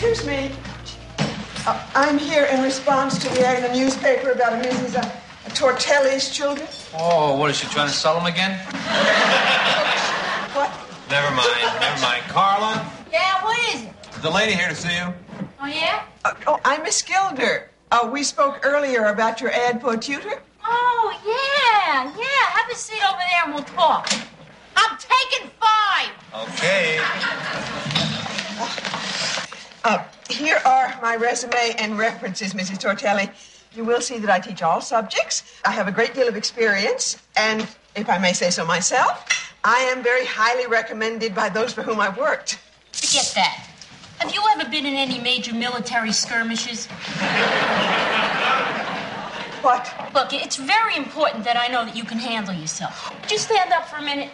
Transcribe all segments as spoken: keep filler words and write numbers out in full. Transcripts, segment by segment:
excuse me. Uh, I'm here in response to the ad in the newspaper about a Missus Uh, Tortelli's children. Oh, what is she trying to sell them again? What? Never mind, never mind. Carla? Yeah, what is it? Is the lady here to see you? Oh, yeah? Uh, oh, I'm Miss Gilder. Uh, we spoke earlier about your ad for a tutor. Oh, yeah, yeah. Have a seat over there and we'll talk. I'm taking five. Okay. Uh, here are my resume and references, Missus Tortelli. You will see that I teach all subjects. I have a great deal of experience, and if I may say so myself, I am very highly recommended by those for whom I've worked. Forget that. Have you ever been in any major military skirmishes? What? Look, it's very important that I know that you can handle yourself. Would you stand up for a minute?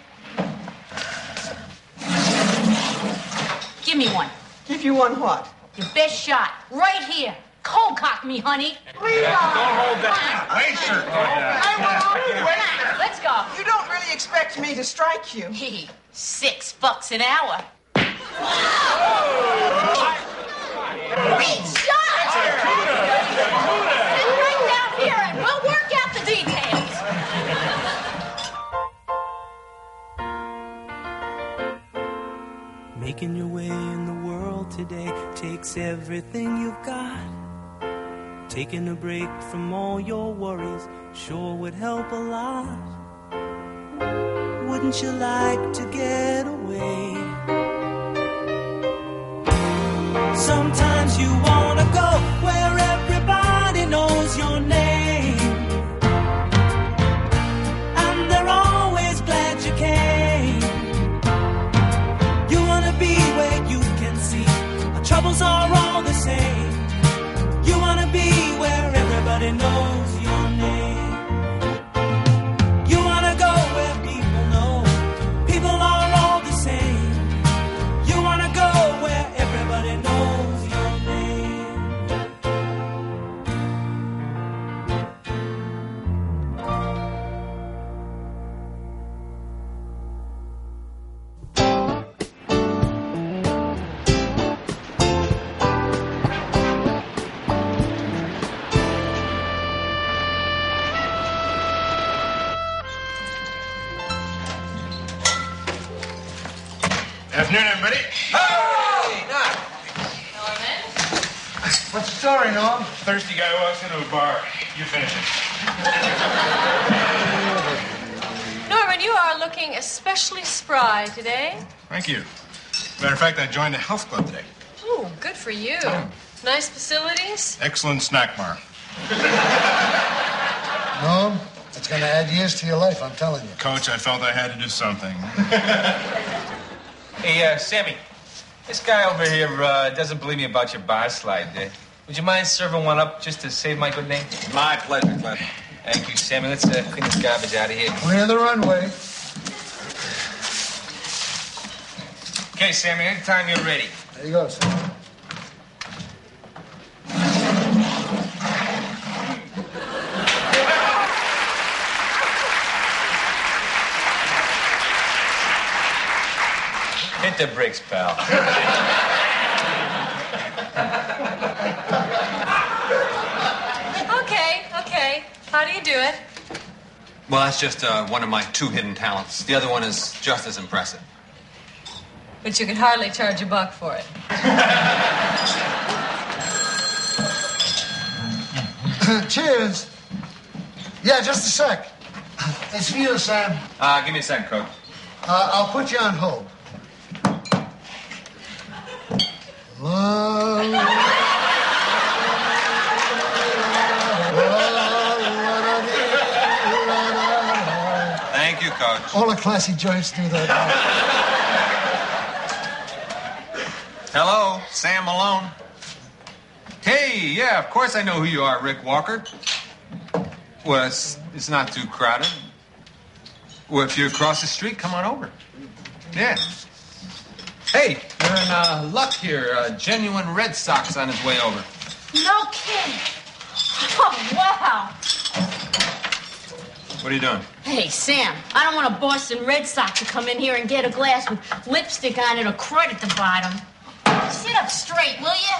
Give me one. Give you one what? Your best shot. Right here. Cold cock me, honey. Yeah, don't hold that. Wait, sir. I will wait. Let's go. You don't really expect me to strike you. Hey, six bucks an hour. Great shot! Sit right down here and we'll work out the details. Making your way in the world today takes everything you've got. Taking a break from all your worries sure would help a lot. Wouldn't you like to get away? Sometimes you wanna go where everybody knows your name, and they're always glad you came. You wanna be where you can see our troubles are all the same. You wanna be where everybody knows your name. You wanna go where people know people are all the same. You wanna go where everybody knows your name. Afternoon, everybody. Hey, Doc. What's the story, Norm? Thirsty guy walks into a bar. You finish it. Norman, you are looking especially spry today. Thank you. Matter of fact, I joined a health club today. Ooh, good for you. Nice facilities. Excellent snack bar. Norm, it's going to add years to your life, I'm telling you. Coach, I felt I had to do something. Hey, uh, Sammy, this guy over here uh, doesn't believe me about your bar slide. Uh, would you mind serving one up just to save my good name? My pleasure, Clef. Thank you, Sammy. Let's uh, clean this garbage out of here. Clear the runway. Okay, Sammy, anytime you're ready. There you go, son. Hit the brakes, pal. Okay, okay. How do you do it? Well, that's just uh, one of my two hidden talents. The other one is just as impressive. But you could hardly charge a buck for it. Cheers. Yeah, just a sec. It's for you, Sam. Uh, give me a second, Coach. Uh, I'll put you on hold. Love. Thank you, Coach. All the classy joints do that. Hello, Sam Malone. Hey, yeah, of course I know who you are, Rick Walker. Well, it's, it's not too crowded. Well, if you're across the street, come on over. Yeah. Hey, you're in uh, luck here. Uh, genuine Red Sox on his way over. No kidding. Oh, wow. What are you doing? Hey, Sam, I don't want a Boston Red Sox to come in here and get a glass with lipstick on it or crud at the bottom. Sit up straight, will you?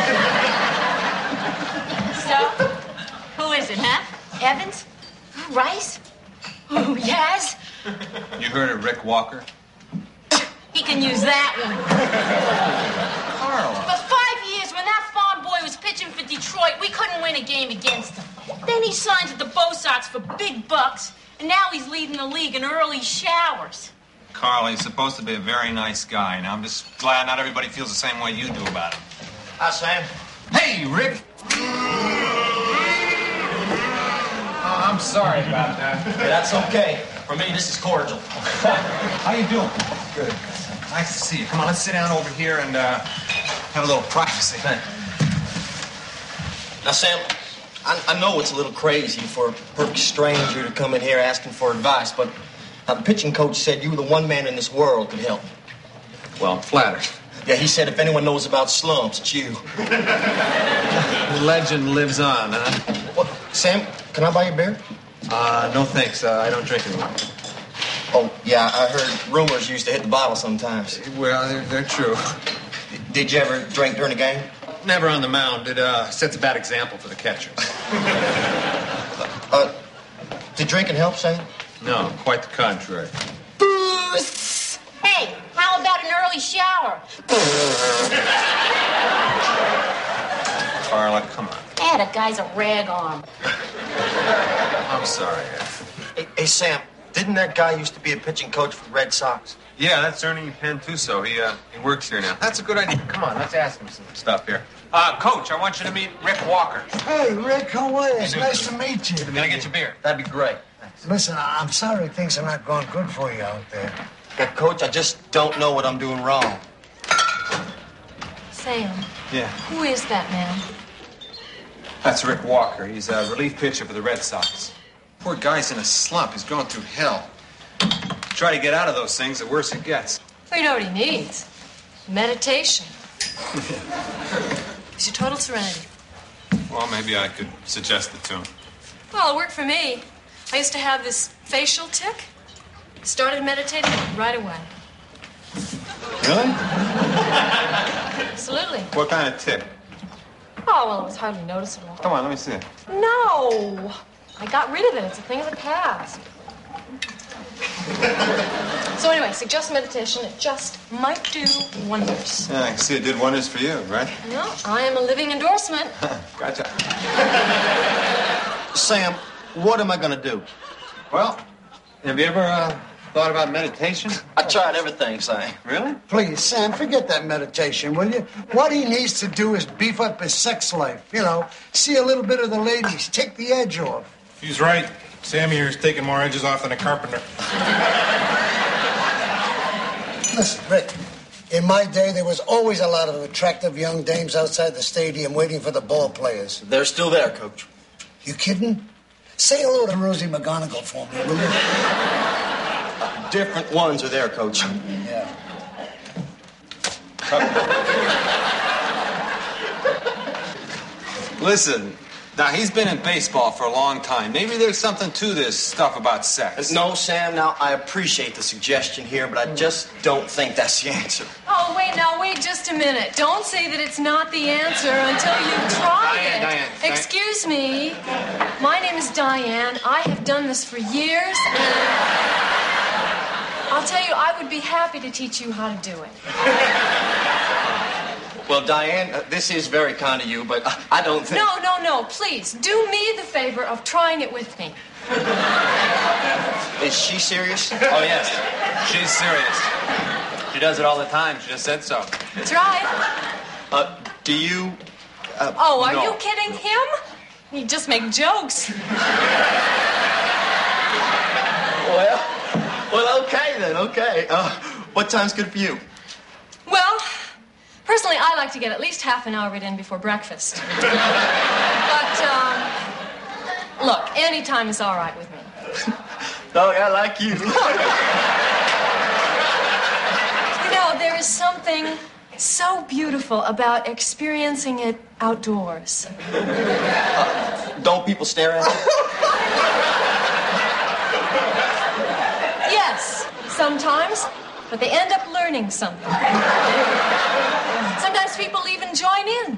So, who is it, huh? Evans? Rice? Oh, yes? You heard of Rick Walker? He can use that one. Carla. For five years, when that farm boy was pitching for Detroit, we couldn't win a game against him. Then he signed with the Bo Sox for big bucks, and now he's leading the league in early showers. Carl, he's supposed to be a very nice guy. Now, I'm just glad not everybody feels the same way you do about him. Hi, Sam. Hey, Rick. Oh, I'm sorry about that. Yeah, that's okay. For me, this is cordial. How you doing? Good. Nice to see you. Come on, let's sit down over here and uh, have a little privacy. Now, Sam, I, I know it's a little crazy for a perfect stranger to come in here asking for advice, but uh, the pitching coach said you were the one man in this world could help. Well, I'm flattered. Yeah, he said if anyone knows about slumps, it's you. The legend lives on, huh? Well, Sam, can I buy you a beer? Uh, no thanks. Uh, I don't drink anymore. Oh, yeah, I heard rumors used to hit the bottle sometimes. Well, they're, they're true. Did you ever drink during a game? Never on the mound. It uh, sets a bad example for the catchers. Uh, did drinking help, Sam? No, quite the contrary. Boost! Hey, how about an early shower? Carla, come on. Eh, that guy's a rag arm. I'm sorry. Hey, hey, Sam, didn't that guy used to be a pitching coach for the Red Sox? Yeah, that's Ernie Pantuso. He uh, he works here now. That's a good idea. Come on, let's ask him some stuff here. Uh, Coach, I want you to meet Rick Walker. Hey, Rick, how are you? It's nice to meet you. Can I get your beer? That'd be great. Listen, I- I'm sorry things are not going good for you out there. Yeah, Coach, I just don't know what I'm doing wrong. Sam, Yeah. who is that man? That's Rick Walker. He's a relief pitcher for the Red Sox. Poor guy's in a slump. He's going through hell. Try to get out of those things, the worse it gets. Well, you know what he needs. Meditation. It's your total serenity. Well, maybe I could suggest it to him. Well, it worked for me. I used to have this facial tic. Started meditating right away. Really? Absolutely. What kind of tip? Oh, well, it was hardly noticeable. Come on, let me see it. No! I got rid of it. It's a thing of the past. So anyway, suggest meditation. It just might do wonders. Yeah, I can see it did wonders for you, right? No, I am a living endorsement. Gotcha. Sam, what am I going to do? Well, have you ever uh, thought about meditation? I tried everything, Sam. Really? Please, Sam, forget that meditation, will you? What he needs to do is beef up his sex life. You know, see a little bit of the ladies, take the edge off. He's right. Sammy here's taking more edges off than a carpenter. Listen, Rick, in my day, there was always a lot of attractive young dames outside the stadium waiting for the ball players. They're still there, Coach. You kidding? Say hello to Rosie McGonigal for me, will you? Different ones are there, Coach. Yeah. Listen, now he's been in baseball for a long time. Maybe there's something to this stuff about sex. No, Sam, now, I appreciate the suggestion here, but I just don't think that's the answer. Oh, wait, now, wait just a minute. Don't say that it's not the answer until you've tried Diane, it. Diane, Diane. Excuse me. My name is Diane. I have done this for years, and I'll tell you, I would be happy to teach you how to do it. Well, Diane, uh, this is very kind of you, but uh, I don't think... No, no, no, please. Do me the favor of trying it with me. Is she serious? Oh, yes. She's serious. She does it all the time. She just said so. That's right. Uh, do you... Uh, Oh, are no. you kidding him? You just make jokes. Well, well, okay then, okay. Uh, what time's good for you? Well, personally, I like to get at least half an hour of it in before breakfast. But, um, look, any time is all right with me. Oh, yeah, I like you. You know, there is something so beautiful about experiencing it outdoors. Don't people stare at you? Yes, sometimes. but they end up learning something. Sometimes people even join in.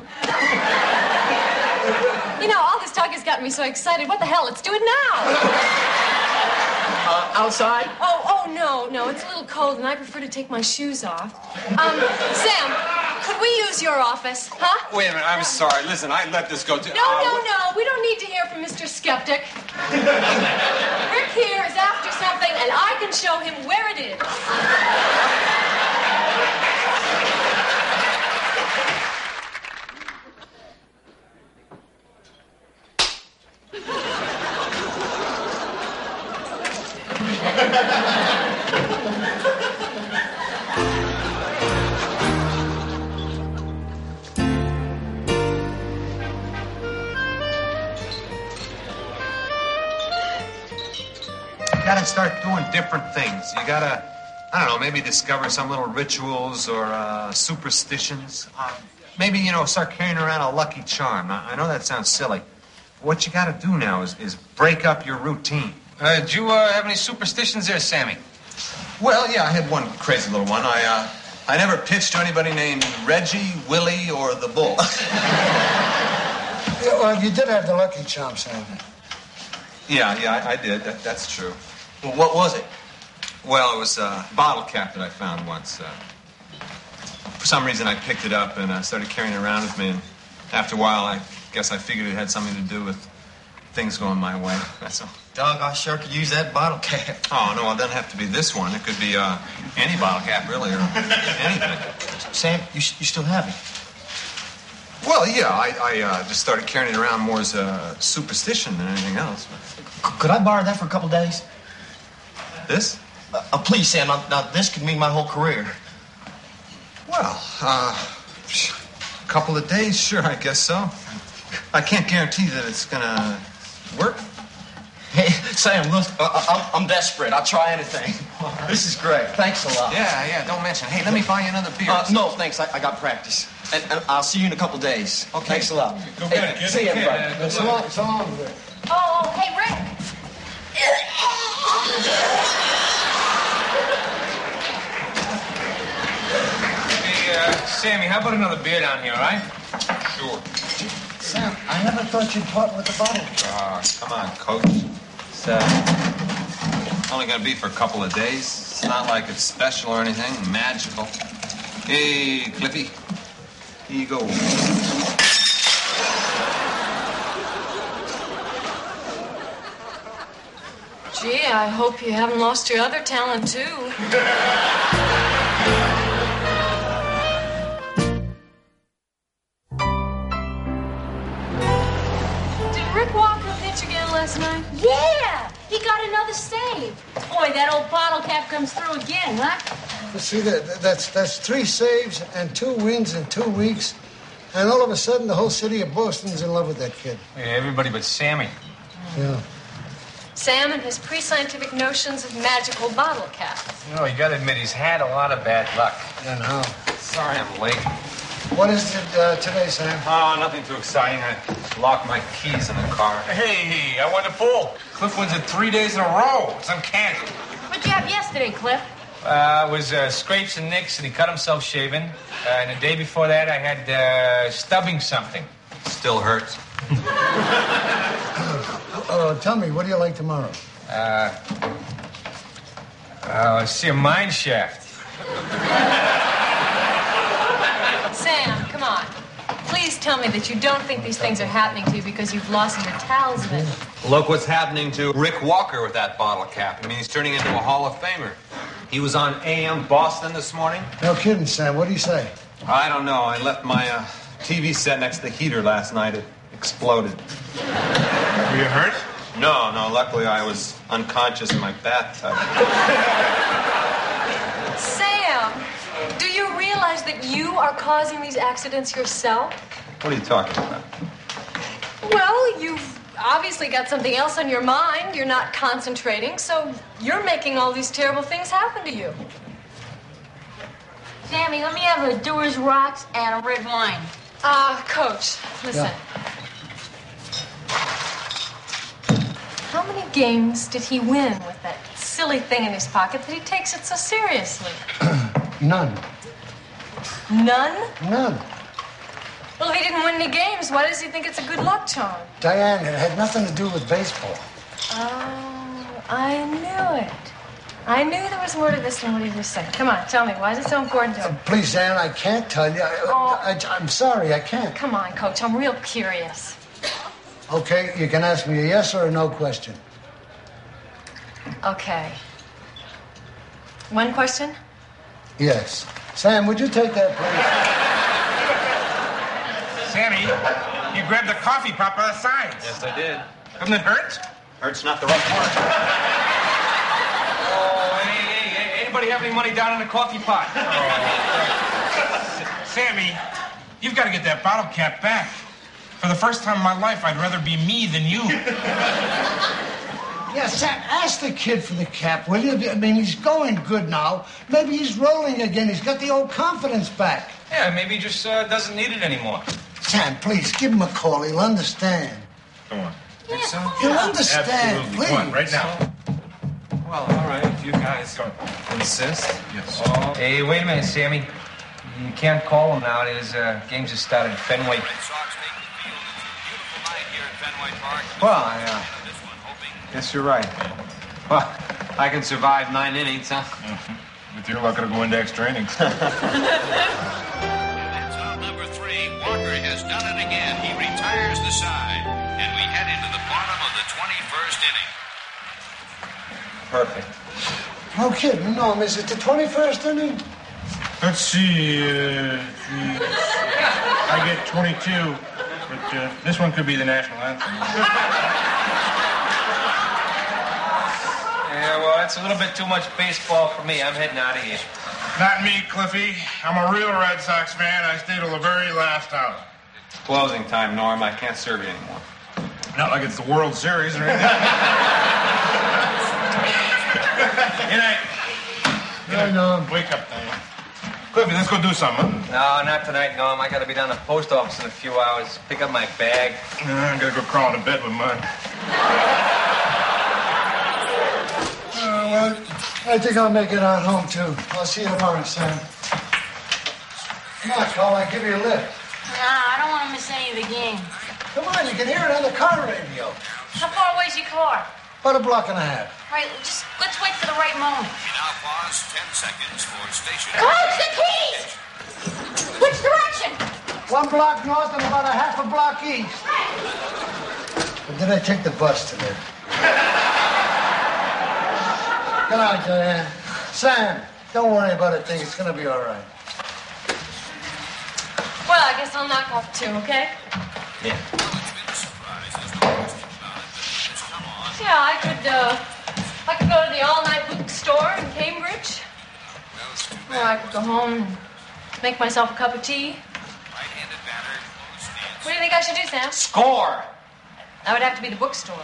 You know, all this talk has gotten me so excited. What the hell? Let's do it now. Uh, outside? Oh, oh, no, no. It's a little cold, and I prefer to take my shoes off. Um, Sam, could we use your office, huh? Wait a minute, I'm sorry. Listen, I let this go too... No, uh, no, no. We don't need to hear from Mister Skeptic. Rick here is after something, and I can show him where it is. You gotta start doing different things. You gotta, I don't know, maybe discover some little rituals or uh, superstitions. Uh, maybe, you know, start carrying around a lucky charm. I, I know that sounds silly. But what you gotta do now is, is break up your routine. Uh, did you uh, have any superstitions there, Sammy? Well, yeah, I had one crazy little one. I, uh, I never pitched to anybody named Reggie, Willie, or the Bull. Yeah, well, you did have the lucky charm, Sam. Yeah, yeah, I, I did. That, that's true. Well, what was it? Well, it was a bottle cap that I found once. Uh, for some reason, I picked it up and uh, started carrying it around with me. And after a while, I guess I figured it had something to do with things going my way. That's all. Doug, I sure could use that bottle cap. Oh, no, it doesn't have to be this one. It could be uh, any bottle cap, really, or anything. Sam, you, you still have it? Well, yeah, I, I uh, just started carrying it around more as a superstition than anything else. C- could I borrow that for a couple days? This? Uh, uh, please, Sam. Now, now, this could mean my whole career. Well, uh, a couple of days, sure, I guess so. I can't guarantee that it's gonna work. Hey, Sam, look, uh, I'm, I'm desperate. I'll try anything. This is great. Thanks a lot. Yeah, yeah, don't mention. Hey, let me buy you another beer. Uh, no, thanks. I, I got practice. And, and I'll see you in a couple days. Okay. Thanks a lot. Go Hey, get it, kid. see you, everybody. Yeah, So long, so long, Rick. Oh, oh, hey, Rick. Hey, uh, Sammy, how about another beer down here, all right? Sure. Sam, I never thought you'd part with the bottle. Oh, come on, Coach. It's uh, only gonna be for a couple of days. It's not like it's special or anything, magical. Hey, Clippy. Here you go. Gee, I hope you haven't lost your other talent, too. Did Rick Walker pitch again last night? Yeah! He got another save. Boy, that old bottle cap comes through again, huh? You see, that, that's, that's three saves and two wins in two weeks. And all of a sudden, the whole city of Boston's in love with that kid. Yeah, everybody but Sammy. Yeah. Sam and his pre-scientific notions of magical bottle caps. You know, you gotta admit, he's had a lot of bad luck. I know. Sorry I'm late. What is it uh, today, Sam? Oh, nothing too exciting. I locked my keys in the car. Hey, I won the pool. Cliff wins it three days in a row. It's uncanny. What'd you have yesterday, Cliff? Uh, it was uh, scrapes and nicks, and he cut himself shaving. Uh, and the day before that, I had uh, stubbing something. Still hurts. Uh, tell me, what do you like tomorrow? Uh, uh, let's see, a mine shaft. Sam, come on. Please tell me that you don't think these things are happening to you because you've lost your talisman. Look what's happening to Rick Walker with that bottle cap. I mean, he's turning into a Hall of Famer. He was on A M Boston this morning. No kidding, Sam. What do you say? I don't know. I left my uh, T V set next to the heater last night. It exploded. Were you hurt? No, no. Luckily, I was unconscious in my bathtub. Sam, do you realize that you are causing these accidents yourself? What are you talking about? Well, you've obviously got something else on your mind. You're not concentrating, so you're making all these terrible things happen to you. Sammy, let me have a Dewar's Rocks and a red wine. Uh, Coach, listen. Yeah. How many games did he win with that silly thing in his pocket that he takes it so seriously? None. None? None. Well, if he didn't win any games, why does he think it's a good luck charm? Diane, it had nothing to do with baseball. Oh, I knew it. I knew there was more to this than what he just said. Come on, tell me, why is it so important to him? Uh, please, Ann, I can't tell you. I, Oh. I, I, I'm sorry, I can't. Come on, Coach, I'm real curious. Okay, you can ask me a yes or a no question. Okay. One question? Yes. Sam, would you take that, please? Sammy, you grabbed the coffee pot by the sides. Yes, I did. Doesn't it hurt? Hurt's not the right word. Oh, hey, hey, hey, anybody have any money down in the coffee pot? Sammy, you've got to get that bottle cap back. For the first time in my life, I'd rather be me than you. Yeah, Sam, ask the kid for the cap, will you? I mean, he's going good now. Maybe he's rolling again. He's got the old confidence back. Yeah, maybe he just uh, doesn't need it anymore. Sam, please, give him a call. He'll understand. Come on. Think so? He'll understand, Absolutely. please. Come on, right now. Well, all right, if you guys insist. Yes. Oh. Hey, wait a minute, Sammy. You can't call him now. His uh, games have started at Fenway. Well, I uh, guess you're right. Well, I can survive nine innings, huh? Mm-hmm. With your luck, it'll go into extra innings. That's on number three. Walker has done it again. He retires the side, and we head into the bottom of the twenty-first inning. Perfect. No kidding. No, is it the twenty-first inning? Let's see. Uh, geez. I get twenty-two, but uh, this one could be the national anthem. Yeah, well, that's a little bit too much baseball for me. I'm heading out of here. Not me, Cliffy. I'm a real Red Sox fan. I stay till the very last hour. Closing time, Norm. I can't serve you anymore. Not like it's the World Series or anything. Good night. No, no. Wake up, Diane. Cliffy, let's go do something. No, not tonight, Norm. I gotta be down to the post office in a few hours. Pick up my bag. Uh, I gotta go crawl into bed with mine. Uh, well, I think I'll make it on home, too. I'll see you tomorrow, Sam. Come on, Cole, I'll give you a lift. Nah, I don't want to miss any of the game. Come on, you can hear it on the car radio. How far away's your car? About a block and a half. All right, just let's wait for the right moment. We now pause ten seconds for station. Coach, the keys! Which direction? One block north and about a half a block east. But then I take the bus today. Good night, Diane. Sam, don't worry about a thing. It's going to be all right. Well, I guess I'll knock off two, okay? Yeah. Yeah, I could, uh, I could go to the all-night bookstore in Cambridge. Or I could go home and make myself a cup of tea. What do you think I should do, Sam? Score! That would have to be the bookstore.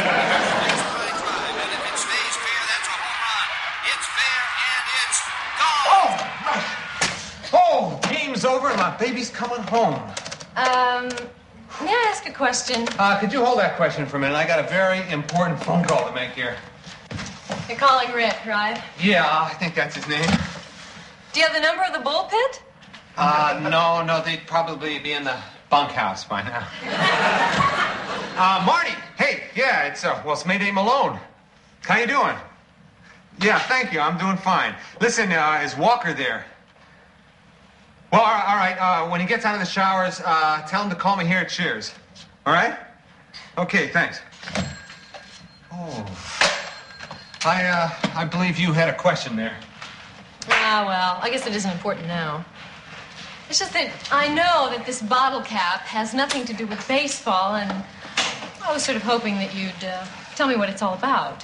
Oh, game's over and my baby's coming home. Um, may I ask a question? Uh, could you hold that question for a minute? I got a very important phone call to make here. You're calling Rick, right? Yeah, I think that's his name. Do you have the number of the bullpit? Uh, no, no, they'd probably be in the bunkhouse by now. Uh, Marty, hey, yeah, it's, uh, well, it's Mayday Malone. How you doing? Yeah, thank you, I'm doing fine. Listen, uh, is Walker there? Well, all right, all right. Uh, when he gets out of the showers, uh, tell him to call me here at Cheers. All right? Okay, thanks. Oh. I, uh, I believe you had a question there. Ah, well, I guess it isn't important now. It's just that I know that this bottle cap has nothing to do with baseball, and I was sort of hoping that you'd uh, tell me what it's all about.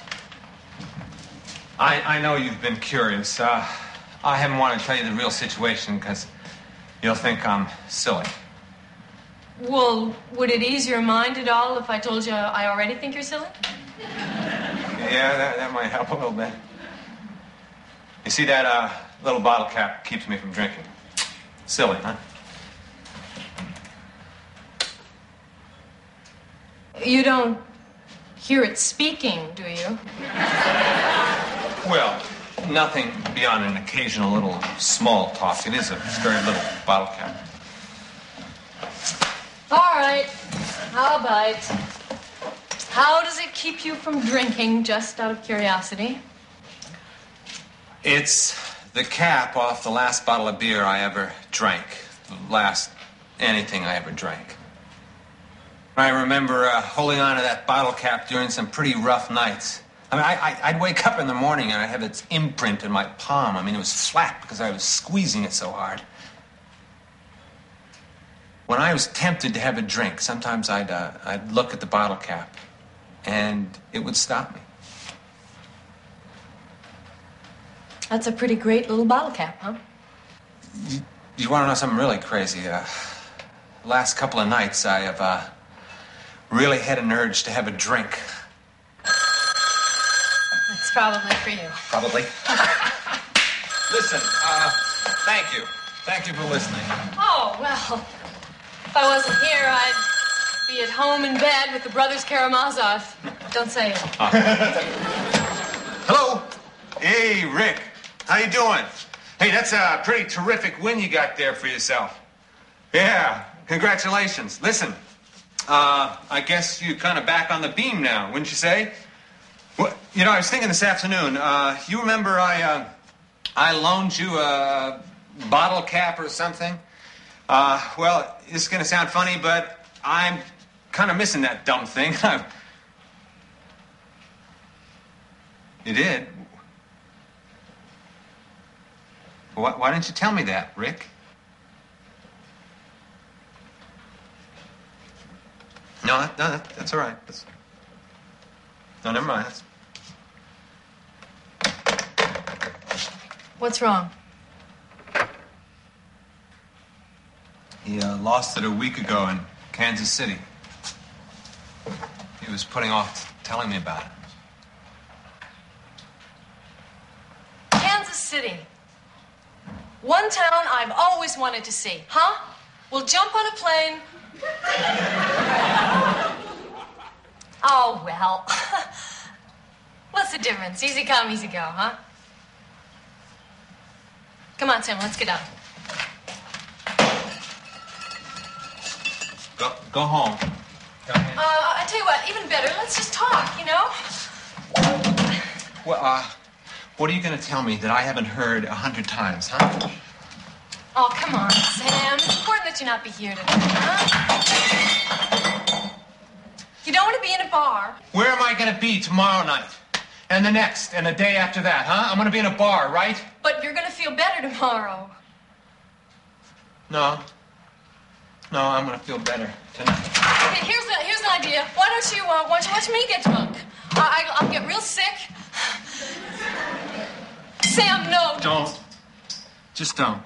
I, I know you've been curious. Uh, I haven't wanted to tell you the real situation because you'll think I'm silly. Well, would it ease your mind at all if I told you I already think you're silly? Yeah, that, that might help a little bit. You see, that uh, little bottle cap keeps me from drinking. Silly, huh? You don't hear it speaking, do you? Well, nothing beyond an occasional little small talk. It is a very little bottle cap. All right. How about? How does it keep you from drinking, just out of curiosity? It's the cap off the last bottle of beer I ever drank. The last anything I ever drank. I remember uh, holding on to that bottle cap during some pretty rough nights. I mean, I, I, I'd wake up in the morning and I'd have its imprint in my palm. I mean, it was flat because I was squeezing it so hard. When I was tempted to have a drink, sometimes I'd, uh, I'd look at the bottle cap and it would stop me. That's a pretty great little bottle cap, huh? You, you want to know something really crazy? Uh, last couple of nights, I have uh, really had an urge to have a drink. That's probably for you. Probably. Listen, uh, thank you. Thank you for listening. Oh, well, if I wasn't here, I'd be at home in bed with the brothers Karamazov. Don't say it. Uh. Hello. Hey, Rick. How you doing? Hey, that's a pretty terrific win you got there for yourself. Yeah, congratulations. Listen, uh, I guess you're kind of back on the beam now, wouldn't you say? Well, you know, I was thinking this afternoon, uh, you remember I, uh, I loaned you a bottle cap or something? Uh, well, this is going to sound funny, but I'm kind of missing that dumb thing. You did? Why, why didn't you tell me that, Rick? No, that, no that, that's all right. That's... No, never mind. That's... What's wrong? He uh, lost it a week ago in Kansas City. He was putting off telling me about it. Kansas City. One town I've always wanted to see. Huh? We'll jump on a plane. Oh, well. What's the difference? Easy come, easy go, huh? Come on, Sam, let's get up. Go, go home. Uh, I tell you what, even better, let's just talk, you know? Well, uh, what are you going to tell me that I haven't heard a hundred times, huh? Oh, come on, Sam. It's important that you not be here tonight, huh? You don't want to be in a bar. Where am I going to be tomorrow night? And the next, and the day after that, huh? I'm going to be in a bar, right? But you're going to feel better tomorrow. No. No, I'm going to feel better tonight. Okay, here's, a, here's an idea. Why don't you, uh, why don't you watch me get drunk? Uh, I, I'll get real sick. Sam, no. Don't. Just don't.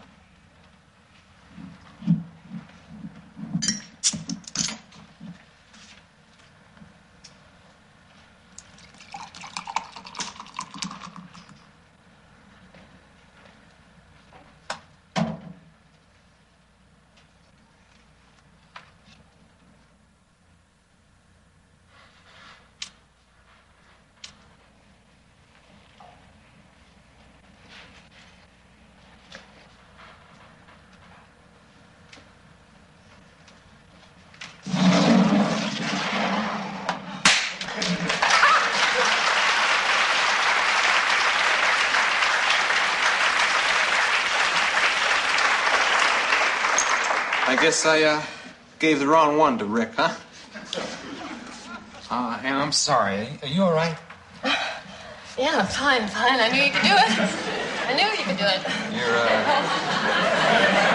I guess I uh, gave the wrong one to Rick, huh? Uh, and I'm sorry. Are you all right? Yeah, fine, fine. I knew you could do it. I knew you could do it. You're, uh...